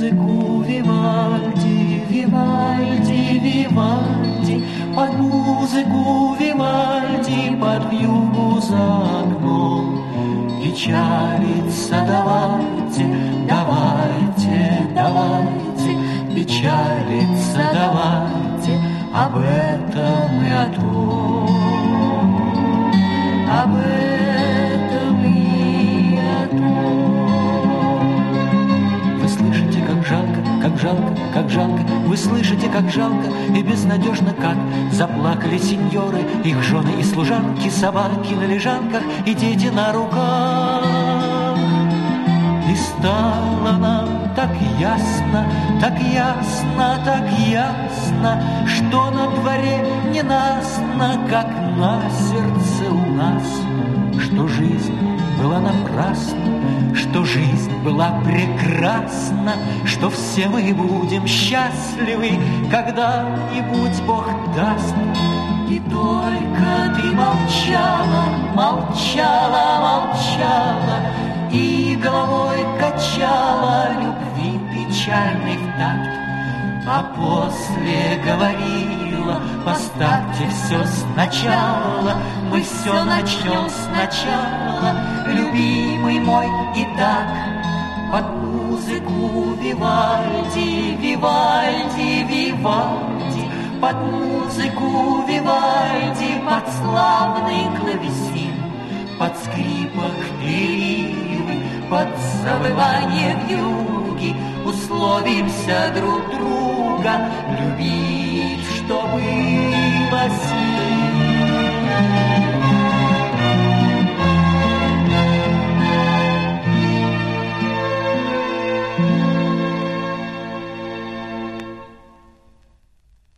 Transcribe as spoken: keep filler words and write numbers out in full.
музыку Вивальди, Вивальди, Вивальди, под музыку Вивальди, под вьюгу за окном. Печалиться давайте, давайте, давайте, печалиться давайте, об этом и о том, об этом и о том. Вы слышите, как жалко, как жалко, как жалко, вы слышите, как жалко и безнадежно, как заплакали сеньоры, их жены и служанки, собаки на лежанках и дети на руках. И стало нам так ясно, так ясно, так ясно, что на дворе ненастно, как на сердце у нас, что жизнь была напрасна, что жизнь была прекрасна, что все мы будем счастливы, когда-нибудь Бог даст. И только ты молчала, молчала, молчала, и головой качала любви печальный в такт, а после говорила: поставьте все сначала, мы все начнем сначала, любимый мой, и так под музыку Вивальди, Вивальди, Вивальди, под музыку Вивальди, под славный клавесин, под скрипок перьевый, под завывание вьюги условимся друг друга любить, что было сил.